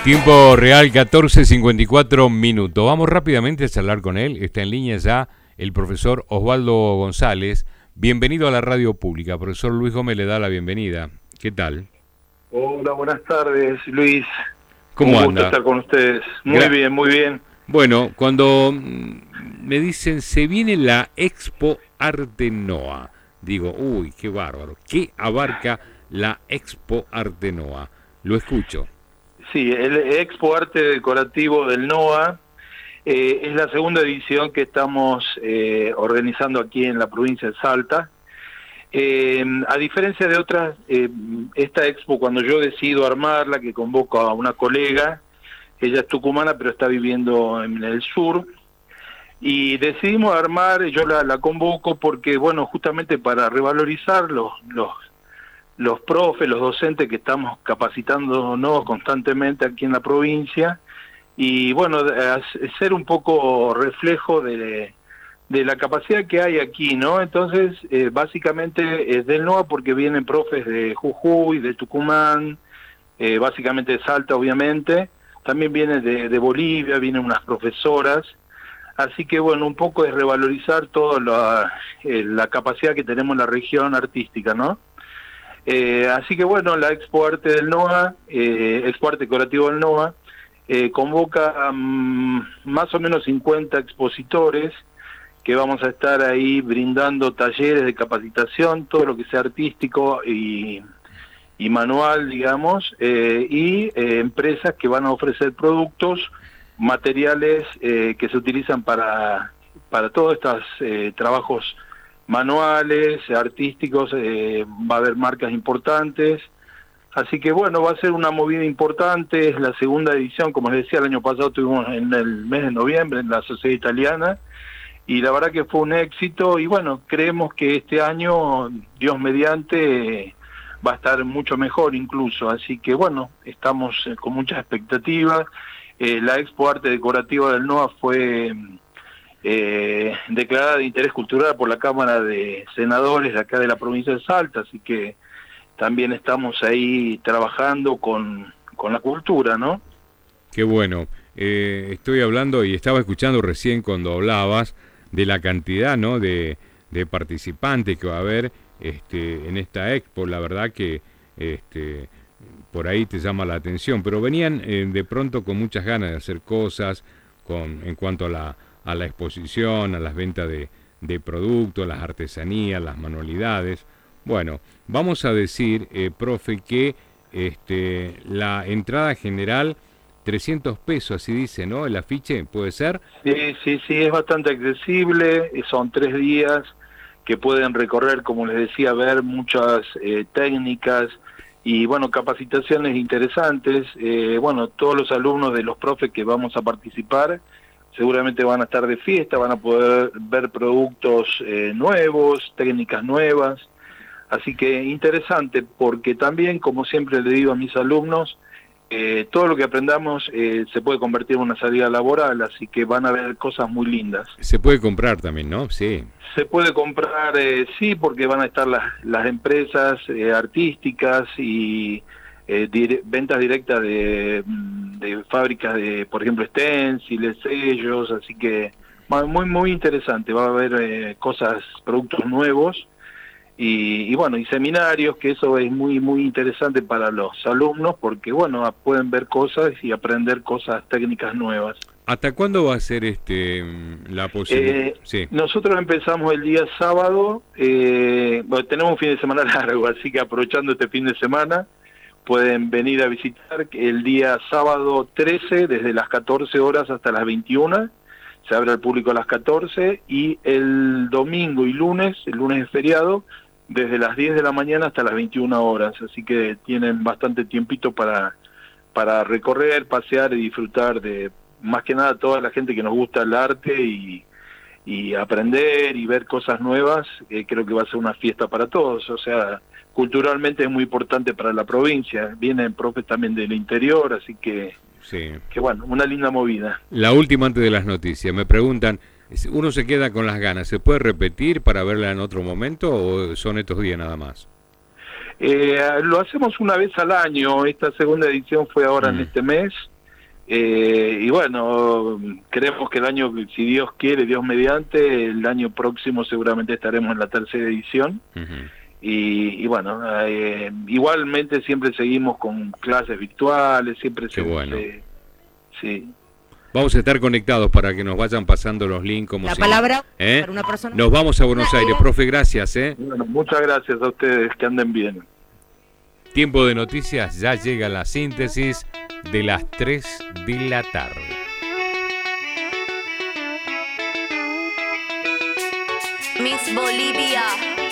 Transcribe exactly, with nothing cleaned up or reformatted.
Tiempo real, catorce cincuenta y cuatro minutos. Vamos rápidamente a charlar con él. Está en línea ya el profesor Osvaldo González. Bienvenido a la radio pública. Profesor Luis Gómez le da la bienvenida. ¿Qué tal? Hola, buenas tardes, Luis. ¿Cómo anda? Un gusto estar con ustedes. Muy Gra bien, muy bien. Bueno, cuando me dicen se viene la Expo Arte Noa, digo, uy, qué bárbaro. ¿Qué abarca la Expo Arte Noa? Lo escucho. Sí, el Expo Arte Decorativo del NOA eh, es la segunda edición que estamos eh, organizando aquí en la provincia de Salta. Eh, a diferencia de otras, eh, esta expo cuando yo decido armarla, que convoco a una colega, ella es tucumana pero está viviendo en el sur, y decidimos armar, yo la, la convoco porque, bueno, justamente para revalorizar los... los los profes, los docentes que estamos capacitándonos constantemente aquí en la provincia, y bueno, ser un poco reflejo de, de la capacidad que hay aquí, ¿no? Entonces, eh, básicamente es del NOA porque vienen profes de Jujuy, de Tucumán, eh, básicamente de Salta, obviamente, también vienen de, de Bolivia, vienen unas profesoras, así que bueno, un poco es revalorizar toda la, eh, la capacidad que tenemos en la región artística, ¿no? Eh, así que bueno, la Expo Arte del NOA, eh, Expo Arte Decorativo del NOA, eh, convoca um, más o menos cincuenta expositores que vamos a estar ahí brindando talleres de capacitación, todo lo que sea artístico y, y manual, digamos, eh, y eh, empresas que van a ofrecer productos, materiales eh, que se utilizan para, para todos estos eh, trabajos manuales, artísticos, eh, va a haber marcas importantes, así que bueno, va a ser una movida importante, es la segunda edición, como les decía, el año pasado tuvimos en el mes de noviembre en la Sociedad Italiana, y la verdad que fue un éxito, y bueno, creemos que este año, Dios mediante, va a estar mucho mejor incluso, así que bueno, estamos con muchas expectativas. Eh, la Expo Arte Decorativa del NOA fue... Eh, declarada de interés cultural por la Cámara de Senadores de acá de la provincia de Salta, así que también estamos ahí trabajando con, con la cultura, ¿no? Qué bueno. Eh, estoy hablando y estaba escuchando recién cuando hablabas de la cantidad, ¿no?, de, de participantes que va a haber este, en esta expo. La verdad que este, por ahí te llama la atención, pero venían eh, de pronto con muchas ganas de hacer cosas con, en cuanto a la a la exposición, a las ventas de, de productos, las artesanías, las manualidades. Bueno, vamos a decir, eh, profe, que este, la entrada general, trescientos pesos, así dice, ¿no? El afiche, ¿puede ser? Sí, sí, sí, es bastante accesible, son tres días que pueden recorrer, como les decía, ver muchas eh, técnicas y, bueno, capacitaciones interesantes. Eh, bueno, todos los alumnos de los profes que vamos a participar, seguramente van a estar de fiesta, van a poder ver productos eh, nuevos, técnicas nuevas, así que interesante, porque también, como siempre le digo a mis alumnos, eh, todo lo que aprendamos eh, se puede convertir en una salida laboral, así que van a ver cosas muy lindas. Se puede comprar también, ¿no? Sí. Se puede comprar, eh, sí, porque van a estar las, las empresas eh, artísticas y... Eh, dire ventas directas de, de fábricas de, por ejemplo, stenciles, sellos, así que muy muy interesante, va a haber eh, cosas, productos nuevos y, y bueno, y seminarios, que eso es muy muy interesante para los alumnos porque bueno, pueden ver cosas y aprender cosas técnicas nuevas. ¿Hasta cuándo va a ser este la posibilidad? Eh, sí. Nosotros empezamos el día sábado, eh, bueno, tenemos un fin de semana largo, así que aprovechando este fin de semana, pueden venir a visitar el día sábado trece, desde las catorce horas hasta las veintiuna, se abre al público a las catorce, y el domingo y lunes, el lunes es feriado, desde las diez de la mañana hasta las veintiuna horas, así que tienen bastante tiempito para, para recorrer, pasear y disfrutar de, más que nada, toda la gente que nos gusta el arte y, y aprender y ver cosas nuevas. Eh, creo que va a ser una fiesta para todos, o sea, culturalmente es muy importante para la provincia, vienen profes también del interior, así que, sí. que bueno, una linda movida. La última antes de las noticias, me preguntan, uno se queda con las ganas, ¿se puede repetir para verla en otro momento o son estos días nada más? Eh, lo hacemos una vez al año, esta segunda edición fue ahora mm. en este mes, Eh, y bueno, creemos que el año, si Dios quiere, Dios mediante, el año próximo seguramente estaremos en la tercera edición. Uh-huh. y, y bueno, eh, igualmente siempre seguimos con clases virtuales, siempre se... Bueno. Se, sí. Vamos a estar conectados para que nos vayan pasando los links. Como la si, palabra ¿eh? para una persona. Nos vamos a Buenos Aires, profe, gracias. ¿eh? Bueno, muchas gracias a ustedes, que anden bien. Tiempo de noticias, ya llega la síntesis de las tres de la tarde. Miss Bolivia.